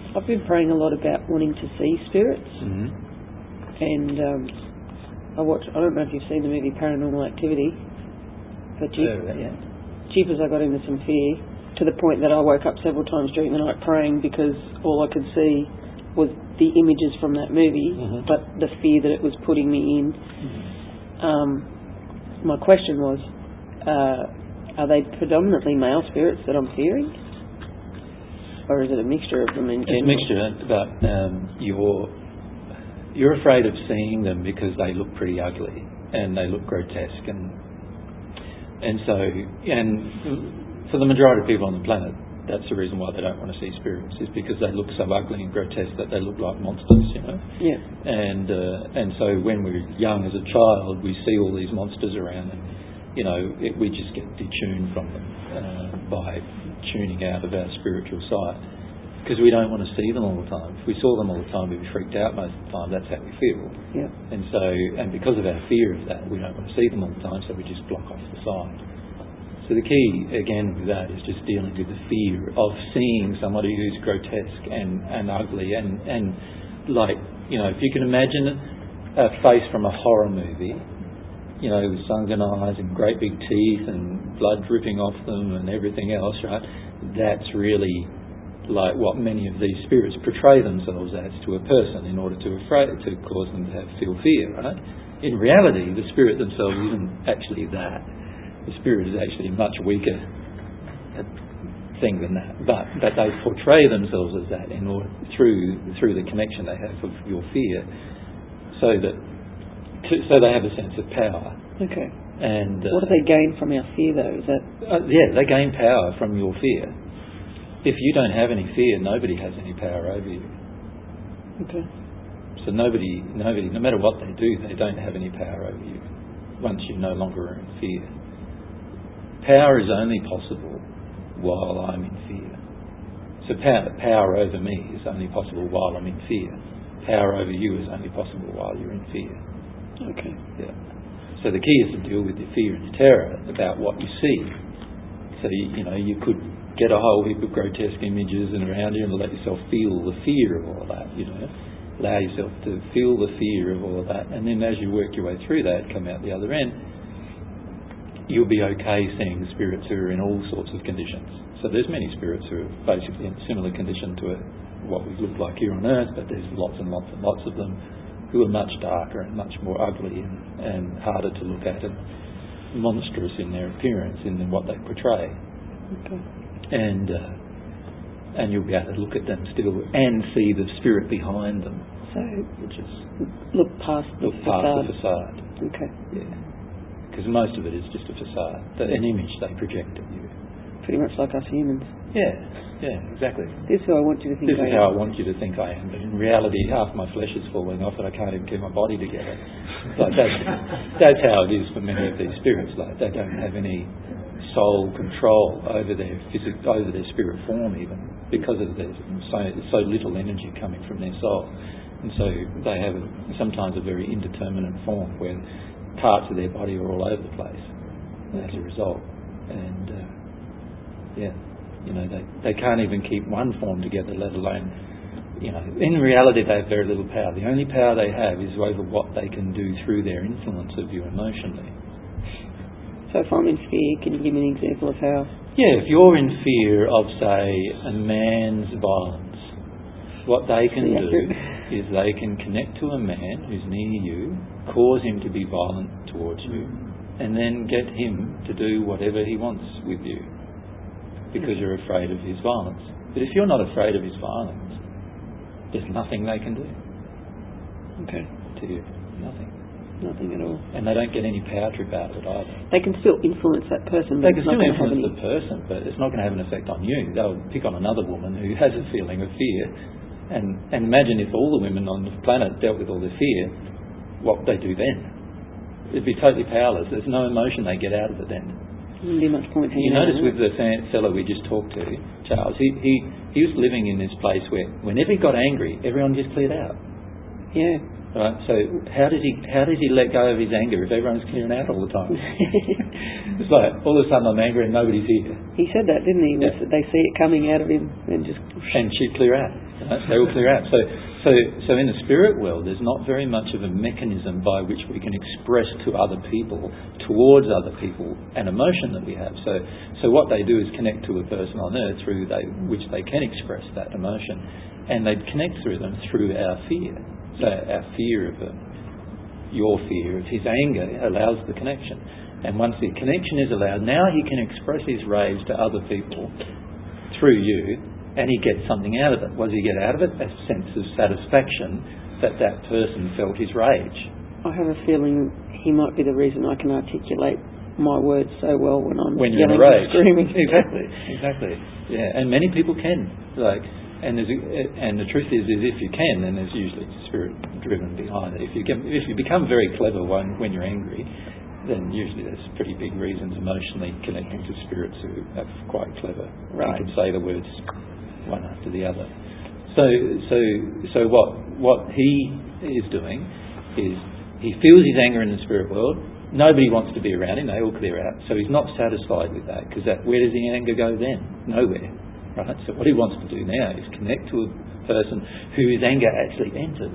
I've been praying a lot about wanting to see spirits, and I don't know if you've seen the movie Paranormal Activity, but jeepers, I got into some fear to the point that I woke up several times during the night praying because all I could see was the images from that movie, but the fear that it was putting me in. My question was, are they predominantly male spirits that I'm fearing? Or is it a mixture of them in general? It's a mixture, but you're afraid of seeing them because they look pretty ugly and they look grotesque, and for the majority of people on the planet, that's the reason why they don't want to see spirits, is because they look so ugly and grotesque that they look like monsters, you know. Yeah. And so when we're young as a child, we see all these monsters around, and you know, we just get detuned from them by tuning out of our spiritual side, because we don't want to see them all the time. If we saw them all the time, we'd be freaked out most of the time. That's how we feel. Yeah. And because of our fear of that, we don't want to see them all the time, so we just block off the side. So the key, again, with that is just dealing with the fear of seeing somebody who's grotesque and ugly and like, you know, if you can imagine a face from a horror movie, you know, with sunken eyes and great big teeth and blood dripping off them and everything else, right? That's really like what many of these spirits portray themselves as to a person in order to cause them to feel fear, right? In reality, the spirit themselves isn't actually that. The spirit is actually a much weaker thing than that, but they portray themselves as that in order through the connection they have with your fear, so they have a sense of power. Okay. And what do they gain from our fear, though? Is that? They gain power from your fear. If you don't have any fear, nobody has any power over you. Okay. So nobody, no matter what they do, they don't have any power over you once you no longer are in fear. Power is only possible while I'm in fear. So power over me is only possible while I'm in fear. Power over you is only possible while you're in fear. Okay. Yeah. So the key is to deal with your fear and your terror about what you see. So you could get a whole heap of grotesque images and around you and let yourself feel the fear of all of that. Allow yourself to feel the fear of all of that, and then as you work your way through that, come out the other end, you'll be okay seeing spirits who are in all sorts of conditions. So there's many spirits who are basically in similar condition to what we look like here on Earth, but there's lots and lots and lots of them who are much darker and much more ugly and harder to look at and monstrous in their appearance and in what they portray. Okay. And you'll be able to look at them still and see the spirit behind them. So, which is look past the facade. Okay. Yeah. Because most of it is just a facade, an image they project at you. Pretty much like us humans. Yeah, exactly. This is how I want you to think I am. This is how I want you to think I am, but in reality, half my flesh is falling off and I can't even keep my body together. Like that's how it is for many of these spirits. Like they don't have any soul control over their spirit form, even because of there's so little energy coming from their soul, and so they have sometimes a very indeterminate form where parts of their body are all over the place as a result, and they can't even keep one form together, let alone, in reality they have very little power. The only power they have is over what they can do through their influence of you emotionally. So if I'm in fear, can you give me an example of how? Yeah, if you're in fear of, say, a man's violence, what they can do is they can connect to a man who's near you, cause him to be violent towards you, and then get him to do whatever he wants with you because you're afraid of his violence. But if you're not afraid of his violence, there's nothing they can do. Okay. To you. Nothing. Nothing at all. And they don't get any power trip out of it either. They can still influence that person. They can still influence the person, but it's not going to have an effect on you. They'll pick on another woman who has a feeling of fear. And imagine if all the women on the planet dealt with all their fear, what would they do then? It'd be totally powerless. There's no emotion they get out of it then. Wouldn't be much point. You notice with the fellow we just talked to, Charles, he was living in this place where whenever he got angry, everyone just cleared out. Yeah. Right. So how does he let go of his anger if everyone's clearing out all the time? It's like all of a sudden I'm angry and nobody's here. He said that, didn't he? Yeah. They see it coming out of him and just and she'd clear out. They all clear out. So in the spirit world, there's not very much of a mechanism by which we can express to other people, towards other people, an emotion that we have. So what they do is connect to a person on earth through which they can express that emotion, and they connect through them through our fear. So our fear of your fear of his anger allows the connection. And once the connection is allowed, now he can express his rage to other people through you, and he gets something out of it. What does he get out of it? A sense of satisfaction that person felt his rage. I have a feeling he might be the reason I can articulate my words so well when you're in a rage. Screaming. Exactly. Yeah, and many people can. And the truth is if you can, then there's usually spirit driven behind it. If you become very clever when you're angry, then usually there's pretty big reasons emotionally connecting to spirits who are quite clever. Right. You can say the words one after the other. So what he is doing is he feels his anger in the spirit world. Nobody wants to be around him. They all clear out. So he's not satisfied with that, because where does the anger go then? Nowhere. Right? So what he wants to do now is connect to a person whose anger actually enters.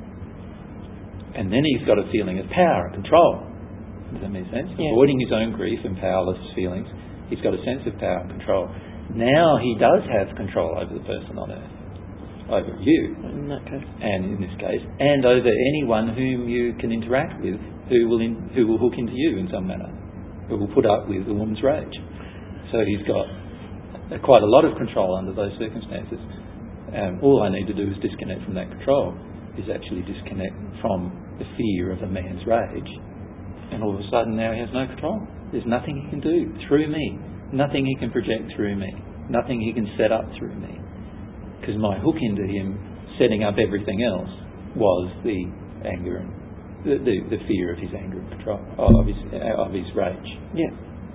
And then he's got a feeling of power and control. Does that make sense? Yeah. Avoiding his own grief and powerless feelings, he's got a sense of power and control. Now he does have control over the person on earth, over you, in that case, and in this case, and over anyone whom you can interact with, who will hook into you in some manner, who will put up with a woman's rage. So he's got quite a lot of control under those circumstances. All I need to do is disconnect from that control, is actually disconnect from the fear of a man's rage. And all of a sudden now he has no control. There's nothing he can do through me. Nothing he can project through me. Nothing he can set up through me. Because my hook into him setting up everything else was the anger and the fear of his anger and control, of his rage. Yeah.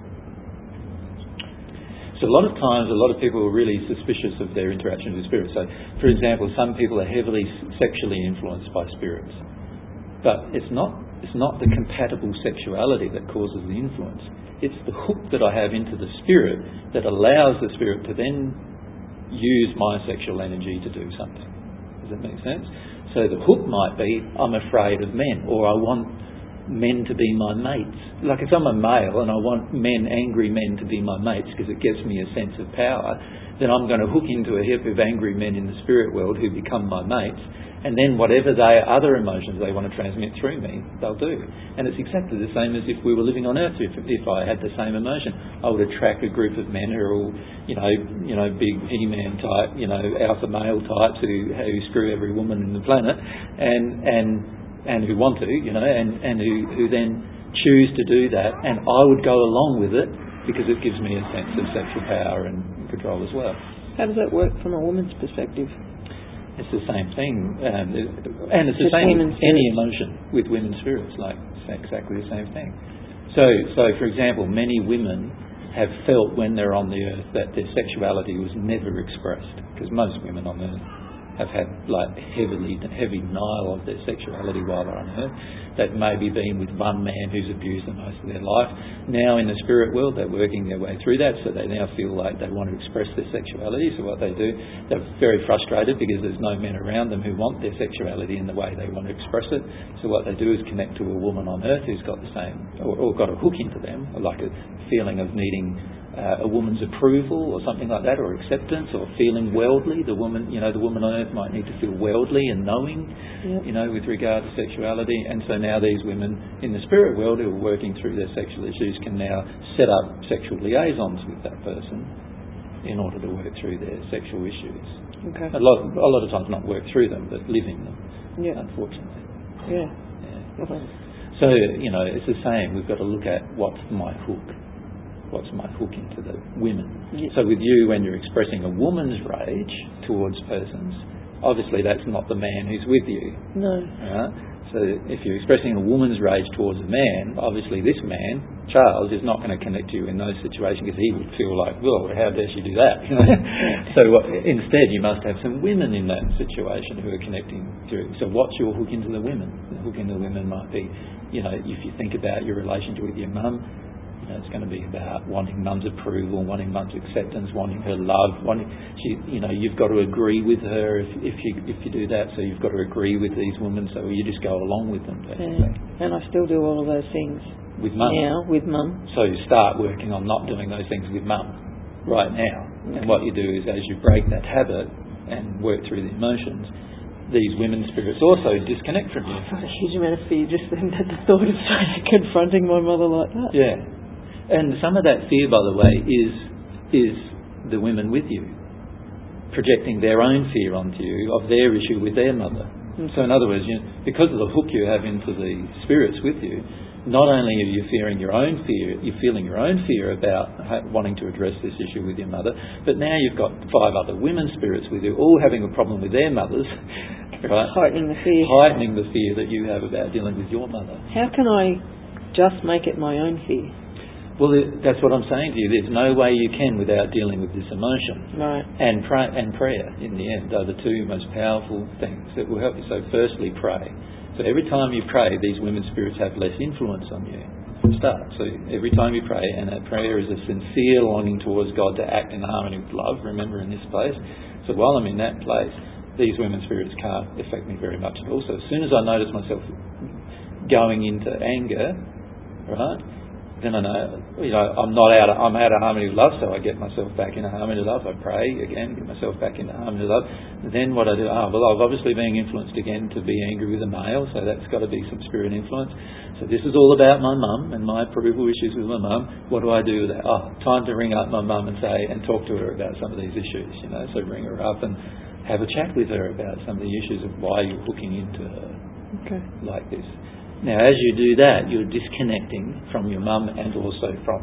So a lot of times, a lot of people are really suspicious of their interaction with spirits. So, for example, some people are heavily sexually influenced by spirits. But it's not the compatible sexuality that causes the influence. It's the hook that I have into the spirit that allows the spirit to then use my sexual energy to do something. Does that make sense? So the hook might be, I'm afraid of men, or I want men to be my mates. Like if I'm a male and I want angry men to be my mates because it gives me a sense of power, then I'm going to hook into a heap of angry men in the spirit world who become my mates, and then whatever other emotions they want to transmit through me, they'll do. And it's exactly the same as if we were living on Earth. If I had the same emotion, I would attract a group of men who are all, big He-Man type, alpha male types who screw every woman in the planet, and who want to, and who then choose to do that, and I would go along with it because it gives me a sense of sexual power and control as well. How does that work from a woman's perspective? It's the same thing, and it's the same with any emotion with women's spirits, like it's exactly the same thing. So for example, many women have felt when they're on the earth that their sexuality was never expressed, because most women on earth have had heavy denial of their sexuality while they're on earth. They've maybe been with one man who's abused them most of their life. Now in the spirit world they're working their way through that, so they now feel like they want to express their sexuality. So what they do, they're very frustrated because there's no men around them who want their sexuality in the way they want to express it. So what they do is connect to a woman on earth who's got the same, or got a hook into them, like a feeling of needing a woman's approval or something like that, or acceptance, or feeling worldly. The woman on earth might need to feel worldly and knowing, with regard to sexuality. And so now these women in the spirit world who are working through their sexual issues can now set up sexual liaisons with that person in order to work through their sexual issues. Okay. A lot of times not work through them, but live in them. Yeah. Unfortunately. Yeah. Okay. So it's the same. We've got to look at what's my hook. What's my hook into the women? Yeah. So with you, when you're expressing a woman's rage towards persons, obviously that's not the man who's with you. No. So if you're expressing a woman's rage towards a man, obviously this man, Charles, is not going to connect to you in those situations because he would feel like, well, how dare she do that? So instead you must have some women in that situation who are connecting to it. So what's your hook into the women? The hook into the women might be, if you think about your relationship with your mum, It's going to be about wanting mum's approval, wanting mum's acceptance, wanting her love. You've got to agree with her if you do that. So you've got to agree with these women. So you just go along with them. And I still do all of those things with mum. now with mum. So you start working on not doing those things with mum right now. Okay. And what you do is, as you break that habit and work through the emotions, these women spirits also disconnect from you. I've got a huge amount of fear just then at the thought of confronting my mother like that. Yeah. And some of that fear, by the way, is the women with you projecting their own fear onto you of their issue with their mother. So in other words, because of the hook you have into the spirits with you, not only are you fearing your own fear, you're feeling your own fear about wanting to address this issue with your mother, but now you've got 5 other women spirits with you, all having a problem with their mothers, right? Heightening the fear. Heightening the fear that you have about dealing with your mother. How can I just make it my own fear? Well, that's what I'm saying to you. There's no way you can without dealing with this emotion. Right. And prayer, in the end, are the 2 most powerful things that will help you. So firstly, pray. So every time you pray, these women spirits have less influence on you. Start. So every time you pray, and that prayer is a sincere longing towards God to act in harmony with love, remember, in this place. So while I'm in that place, these women spirits can't affect me very much at all. So as soon as I notice myself going into anger, right, then I know, I'm out of harmony with love, so I get myself back into harmony with love. I pray again, get myself back into harmony with love. Then what I do, I've obviously being influenced again to be angry with a male, so that's got to be some spirit influence. So this is all about my mum and my approval issues with my mum. What do I do with that? Time to ring up my mum and talk to her about some of these issues, So ring her up and have a chat with her about some of the issues of why you're hooking into her like this. Now, as you do that, you're disconnecting from your mum and also from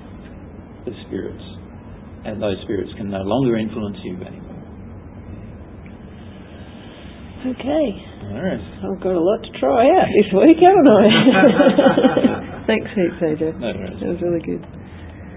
the spirits. And those spirits can no longer influence you anymore. Okay. All right. I've got a lot to try out this week, haven't I? Thanks heaps, AJ. No worries. That was really good.